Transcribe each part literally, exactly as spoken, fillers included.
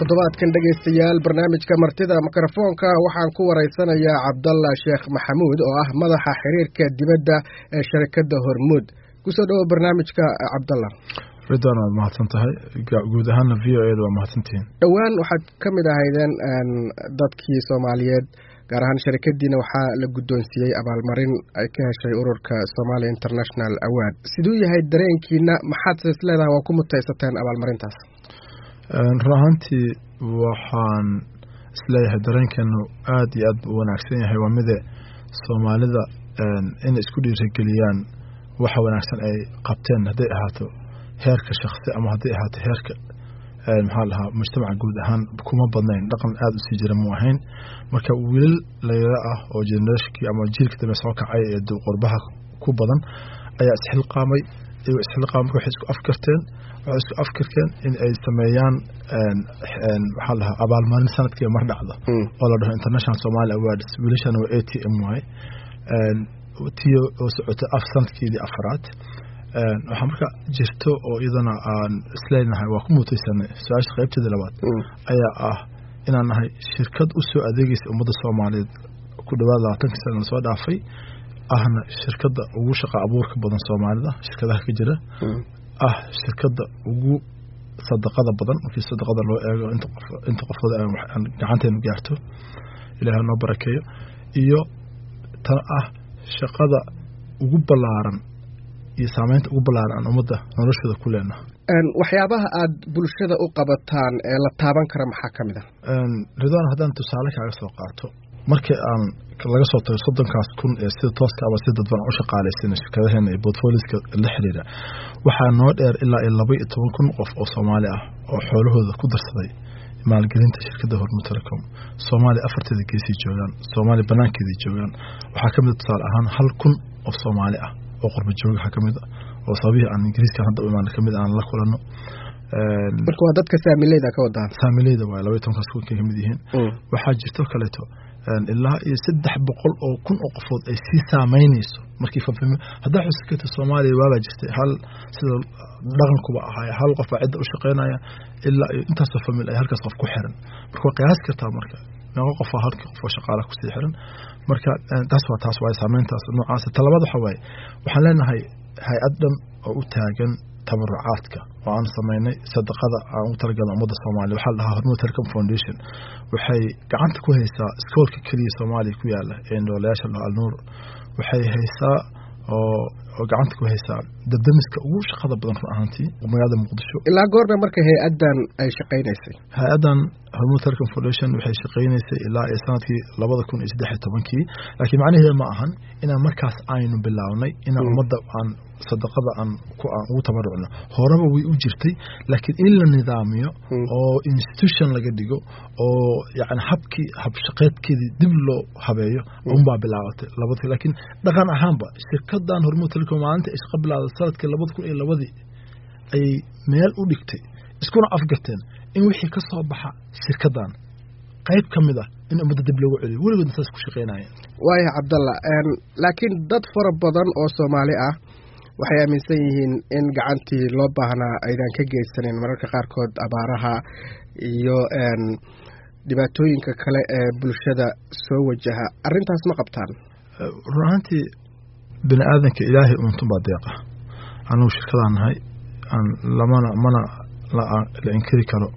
toddobaadkan dhegaystayaal barnaamijka martida mikrofoonka waxaan ku wareysanayaa Cabdalla Sheekh Maxamuud oo ah madaxa xiriirka dibadda ee shirkadda Hormuud. ku soo dhawo barnaamijka Cabdalla. ridaan aad mahadsan tahay guud ahaan v o a waa mahadsantiin. dhawaan waxaad ka mid ahaydeen dadkii Soomaaliyeed gaar ahaan shirkadiina waxaa la guddoonsiiyey abaalmarin ay ka heshay ururka Somali International Award. sidoo yahay dareenkiina maxaad isleedahay waa ku mutaysateen abaalmarintaas? runtii waxaan isleeyahay dareenkeenu aad iyo aad u wanaagsan yahay waa mid Soomaalida in isku dhiirigeliyaan waxa wanaagsan ay qabteen haday ahaato heerka shakhsi ama haday ahaato heerka maxaa lahaa mujtamaca guud ahaan kuma badnayn dhaqan aad u sii jira mu ahayn marka wiil leeyahay ah oo generation ama jiilka dambe soo kacay ee qurbaha ku badan ayaa isxilqaamay iyo isxilqaamay waxay isku afkarteen waxay isku afkarteen in ay sameeyaan een een waxa la abaalmarin sanadkii mar dhacdo oo la dhaho International Somali Awards wiilashan waa A T M Y een tiyo oo socotay af sanadkii afraad een waxa marka jirto oo idana aan isleenahay waa ku mutaysanay su'aasha qaybteeda labaad ayaa ah inaan nahay shirkad u soo adeegaysa ummadda Soomaaliyeed ku dhawaad labaatan sano soo dhaafay ahna shirkadda ugu shaqo abuurka badan Soomaalida shirkadaha ka jira ah shirkadda ugu sadaqada badan markii sadaqada loo eego inta qof inta qofada aan gacanteenu gaarto Ilaahay noo barakeeyo iyo tan ah shaqada ugu balaaran iyo saameynta ugu balaaran ummadda noloshooda ku leenahay een waxyaabaha aad bulshada u qabataan ee la taaban kara maxaa kamid ah een ridaan haddaan tusaale kaaga soo qaato markii aan laga soo tago soddonkaas kun ee sida tooska ama sida dadban u shaqaalaysan shirkadaheena ee portfolioska la xiriira waxaa noo dheer ilaa laba iyo toban kun qof oo Soomaali ah oo xoolahooda ku darsaday maalgelinta shirkadda Hormuud Telecom Soomaali afarteeda geesi joogan Soomaali banaankeeda joogan waxaa kamid tusaale ahaan hal kun oo Soomaali ah oo qurbo jooga waxa kamid ah oo sabiya aan Ingiriiska hadda u imaan kamid aan la kulano een marka waa dadka saamileyda ka wadaan saamileyda waa laba iyo toban kun ka kamid yihiin waxaa jirto kaleeto ilaa iyo saddex boqol oo kun oo qofood ay si saameynayso markii fafimo hadaa xuskata Soomaaliya waa jirtay hal sida dhaqankuba ahaa hal qof cid u shaqeynaya ilaa intaas famil ay halkaas qof ku xiran marka qiyaas karta marka naga qof halka qof shaqaale ku sii xiran marka taas waa taas waa saameyntaas noocaas talabada waxa way waxaan leenahay hay'ad dhan oo u taagan tabarucaadka oo aan sameynay sadaqada aan u talagalay ummadda Soomaaliyeed waxa la dhahaa Hormuud Telecom Foundation waxay gacanta ku haysaa iskoolka kaliya Soomaaliya ku yaala ee noolayaasha Al Nuur waxay haysaa oo oo gacanta ku haysaa dadamiska ugu shaqada badan ahaantii magaalada Muqdisho ilaa goorma markay hay'adan ay shaqeynaysay hay'adan Hormuud Telecom Foundation waxay shaqeynaysay ilaa sanadkii laba kun iyo saddex iyo toban laakiin macnaheedu ma ahan inaan markaas aynu bilawnay inaan ummadda aan sadaqada aan ku aan ugu tabarucno horaba way u jirtay laakiin in la nidaamiyo oo institution laga dhigo oo yaani habkii hab shaqeedkeedii dib loo habeeyo un baa bilaawatay labadii laakiin dhaqan ahaanba shirkaddan Hormuud Telecom maanta is qablada sanadkii laba kun iyo laba ay meel u dhigtay iskuna afgateen in wixii ka soo baxa shirkaddan qayb kamid ah in ummadda dib loogu celiyo weligood intaas ku shaqeynayaan waayahay Cabdalla een laakiin dad fara badan oo Soomaali ah waxay aaminsan yihiin in gacantii loo baahnaa aydan ka geysanin mararka qaarkood abaaraha iyo een dhibaatooyinka kale ee bulshada soo wajaha arrintaas ma qabtaan runtii bini aadanka Ilaahay uuntu baa deeqa anu shirkadaan nahay aan lamana mana la inkiri karo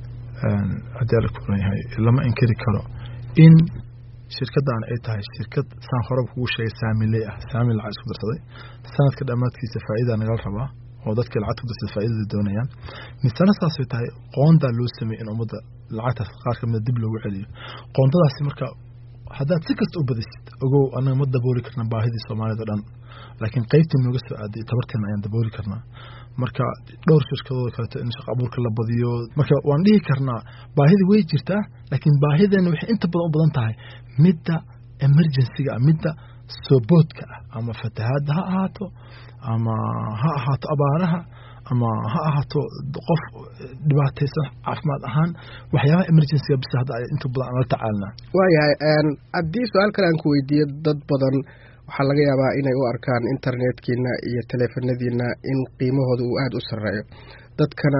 een hadii la kuleeyahay lama inkiri karo in shirkaddan ay tahay shirkad saan hore ugu sheegay saamiley ah saamil lacag isku darsaday sanadka dhamaadkiisa faa'iido naga rabaa oo dadka lacag ku darsaday faa'iidada doonayaan misana saasay tahay qoonda loo sameeyay in ummadda lacagta qaar kamid dib loogu celiyo qoondadaasi marka haddaad si kasta u badisid ogow anaga ma dabooli karna baahidii Soomaalida dhan laakiin qaybtii nooga soo aaday tabarteena ayaan dabooli karnaa marka dhowr shirkadooda kale in shaqo abuurka la badiyo marka waan dhihi karnaa baahida way jirtaa laakiin baahideena waxay inta badan u badan tahay midda emergency-ga midda soboodka ama fatahaadda ha ahaato ama ha ahaato abaaraha ama ha ahaato qof dhibaataysan caafimaad ahaan waxyaabaha emergency-ga bis hadda ay inta badan la tacaalnaa waayahay een haddii su'aal kale aan ku weydiiyo dad badan waxaa laga yaabaa inay u arkaan internetkiina iyo teleefanadiina in qiimahooda uu aad u sarreeyo dadkana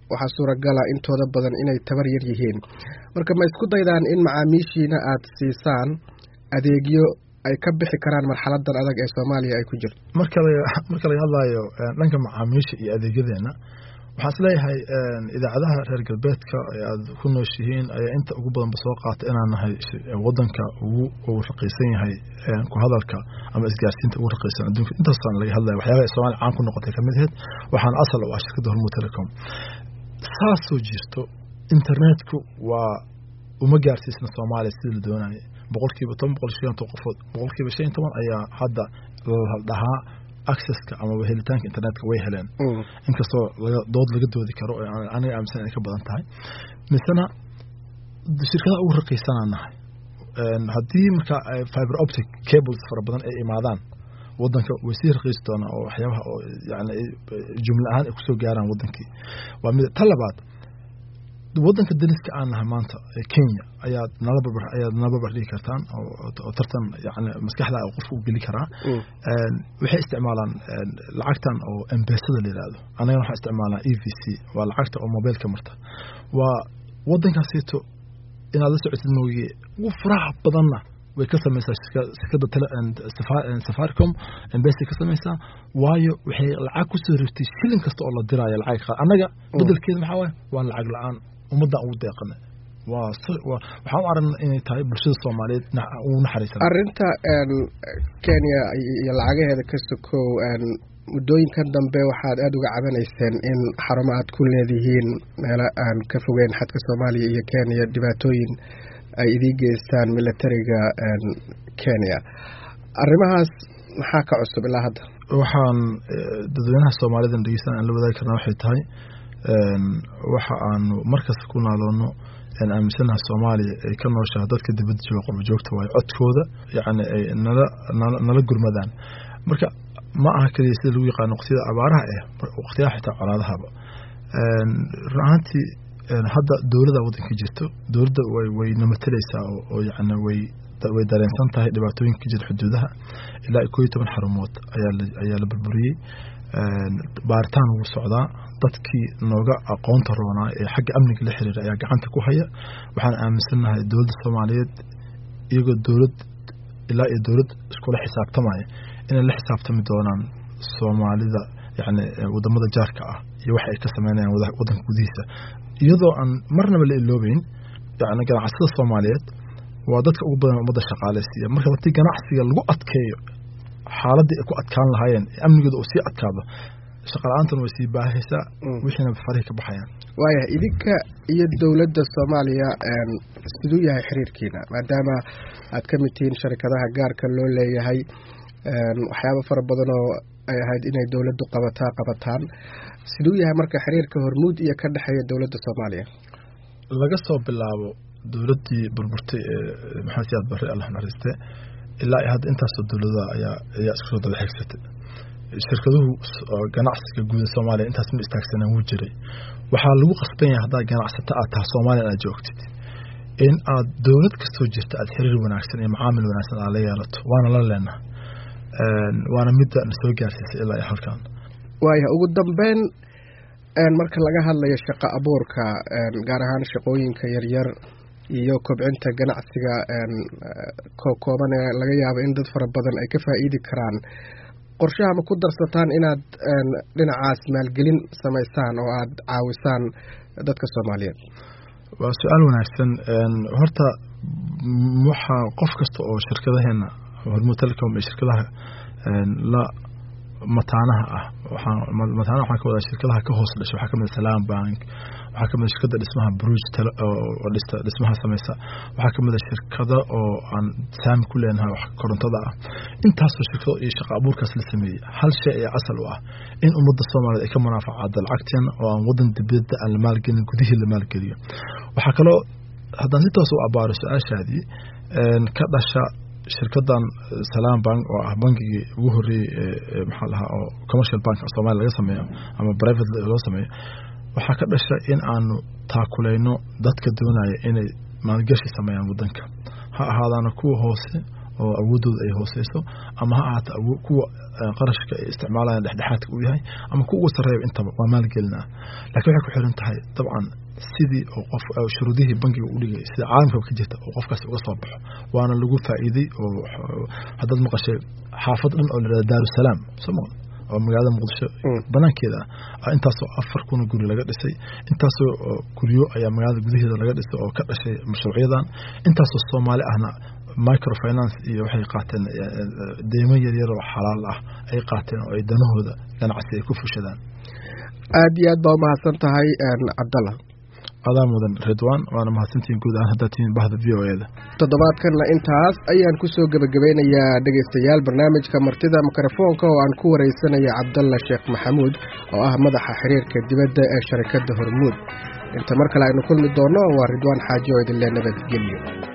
waxaa suuragala intooda badan inay tabar yar yihiin marka ma isku daydaan in macaamiishiina aad siisaan adeegyo ay ka bixi karaan marxaladan adag ee Soomaaliya ay ku jirto marka marka laga hadlayo dhanka macaamiisha iyo adeegyadeena waxaan isleeyahay idaacadaha reer galbeedka ee aad ku nooshihiin ayaa inta ugu badan soo qaatay inaan nahay wadanka ugu ugu raqiisan yahay ku hadalka ama isgaarsiinta ugu raqiisan adduunka intaasaan laga hadlayo waxyaabaha Soomaaliya caan ku noqotay kamid ahayd waxaan asal u ah shirkadda Hormuud Telecom saasoo jirto internetku waa uma gaarsiisna Soomaaliya sidii la doonayay boqolkiiba toban boqolkiiba qofood boqolkiiba shan iyo toban ayaa hadda la dhahaa accesska ama helitaanka internetka way heleen inkastoo laga dood laga doodi karo aniga aaminsan inay ka badan tahay misana shirkadaha ugu raqiisanaanahay haddii marka fiber optic cables fara badan ay imaadaan wadanka way sii raqiisi doonaa oo waxyaabaha oo yani jumla ahaan ay kusoo gaaraan wadankii waa mid talabaad wadanka daniska aan nahay maanta ee Kenya ayaa nala barbar ayaa nala barbar dhigi kartaan oo tartan yani maskaxda ay qofku u gali karaa ee waxay isticmaalaan lacagtan oo M-Pesa la yiraahdo anaga waxaan isticmaalnaa E V C waa lacagta oo mobilka marta waa wadankaasito inaad la socotid mooyee ugu faraha badanna way ka samaysaa shirkadda tele Safaricom M-Pesa ka samaysaa waayo waxay lacag ku soo riftay shilin kasta oo la diraayo lacag anaga bedelkeeda maxaa waaye waa lacag la'aan umada ugu deeqana waa waxa uu aran inay tahay bulshada Soomaaliyeed uu naxariisan arinta Kenya iyo lacagaheeda ka sokow mudooyinkan dambe waxaad aad uga cabanayseen in xarumo aad ku leedihiin meelo aan ka fogeyn xadka Soomaaliya iyo Kenya dhibaatooyin ay idin geystaan militariga Kenya arrimahaas maxaa ka cusub ilaa hadda waxaan dadweynaha Soomaaliyeed dhageysan aan la wadaagi karnaa waxay tahay waxa aan markas ku naaloono in aaminsanaha Soomaaliya ay ka nooshahay dadka dibadda jooga qurbo joogta way codkooda yani ay nala nala gurmadaan marka ma aha kaliya sida lagu yaqaan waqtiyada abaaraha ah waqtiyaha xitaa colaadahaba een raantii hadda dawladda wadanka jirto dawladda way way namataleysaa oo yani way way dareensan tahay dhibaatooyinka jira xuduudaha ilaa koob iyo toban xarumood ayaa ayaa la burburiyay een baaritaan ugu socdaa dadkii nooga aqoonta roonaa ee xagga amniga la xiriira ayaa gacanta ku haya waxaan aaminsanahay dawladda Soomaaliyeed iyagoo dawlad ilaa iyo dawlad isku la xisaabtamaya in la xisaabtami doonaan Soomaalida yani wadamada jaarka ah iyo waxa ay ka sameeyaan wadanka gudihiisa iyadoo aan marnaba la iloobeyn yani ganacsiga Soomaaliyeed waa dadka ugu badan umada shaqaaleysiya marka waqti ganacsiga lagu adkeeyo xaaladii ay ku adkaan lahaayeen amnigooda oo sii adkaado shaqaalaantan way sii baahaysaa wixina fariiq ka baxayaan waaya idinka iyo dawladda Soomaaliya een sidoo yahay xiriirkiina maadaama aad ka mid tihiin shirkadaha gaarka loo leeyahay een waxyaabo fara badan oo ay ahayd inay dawladdu qabataa qabataan sidoo yahay marka xiriirka Hormuud iyo ka dhaxeeya dawladda Soomaaliya laga soo bilaabo dawladdii burburtay ee maxamed siyaad barre Allah naxariiste ilaa hadda intaas dawladda ayaa ayaa isku soo daba xigsatay shirkaduhu ganacsiga guud ee Soomaaliya intaas ma istaagsanaan wuu jiray waxaa lagu qasban yahay hadaa ganacsato aad tahay Soomaaliya aad joogtid in aad dawlad kastoo jirta aad xiriir wanaagsan iyo macaamil wanaagsan aad la yeelato waana la leenahay een waana mid aan soo gaarsiisay ilaa halkan waaya ugu dambeyn een marka laga hadlayo shaqo abuurka een gaar ahaan shaqooyinka yar yar iyo kobcinta ganacsiga een kooban ee laga yaabo in dad fara badan ay ka faa'iidi karaan qorshaha ma ku darsataan inaad dhinacaas maalgelin samaysaan oo aad caawisaan dadka Soomaaliyeed waa su'aal wanaagsan een horta waxa qof kasta oo shirkadaheena Hormuud Telecom ee shirkadaha een la mataanaha ah waxaan mataanaha waxaan ka wada shirkadaha ka hoos dhashay waxa kamid Salaam Bank waxa kamid shirkadda dhismaha Bruce oo dhista dhismaha samaysa waxa kamid shirkada oo aan saam ku leenahay wax korontada ah intaas oo shirkado iyo shaqo abuurkaas la sameeyay hal shay ay asal u ah in ummadda Soomaaliyeed ay ka manaafacaad lacagtan oo aan wadan dibadda aan la maalgelin gudihii la maalgeliyo waxa kale haddaan si toos u abaaro su'aashaadii een ka dhasha shirkadan Salaam Bank oo ah bankiga ugu horeeyay maxaa lahaa oo commercial bank Soomaaliya laga sameeyo ama private loo sameeyo waxa ka dhashay in aanu taakuleeyno dadka doonaya inay maalgashi sameeyaan wadanka ha ahaadana kuwa hoose oo awoodooda ay hooseyso ama ha ahaato kuwa qarashka ay isticmaalayaan dhexdhexaadka u yahay ama kuwa sareeyo intaba waa maalgelinaa laakiin waxay ku xiran tahay dabcan sidii oo qof shuruudihii bangiga u dhigay sida caalamka ka jirta oo qofkaas uga soo baxo waana lagu faa'iiday oo haddaad maqashay xaafad dhan oo la yidhahdo daarusalaam sooma oo magaalada muqdisho banaankeeda ah intaasoo afar kun oo guri laga dhisay intaasoo guryo ayaa magaalada gudaheeda laga dhisay oo ka dhashay mashruucyadan intaasoo Soomaali ahna microfinance iyo waxay qaateen deymo yar yar oo xalaal ah ay qaateen oo ay danahooda ganacsi ay ku fushadaan aad iyo aad baa mahadsan tahay Cabdalla adaa mudan Ridwaan waana mahadsantiin guud ahaan hadda tiin bahda V O A da toddobaadkanna intaas ayaan ku soo gabagabeynayaa dhageystayaal barnaamijka martida mikrofoonka oo aan ku wareysanayo Cabdalla Sheekh Maxamuud oo ah madaxa xiriirka dibadda ee shirkadda Hormuud inta mar kale aynu kulmi doono waa Ridwaan Xaaji oo idin leh nabadgelyo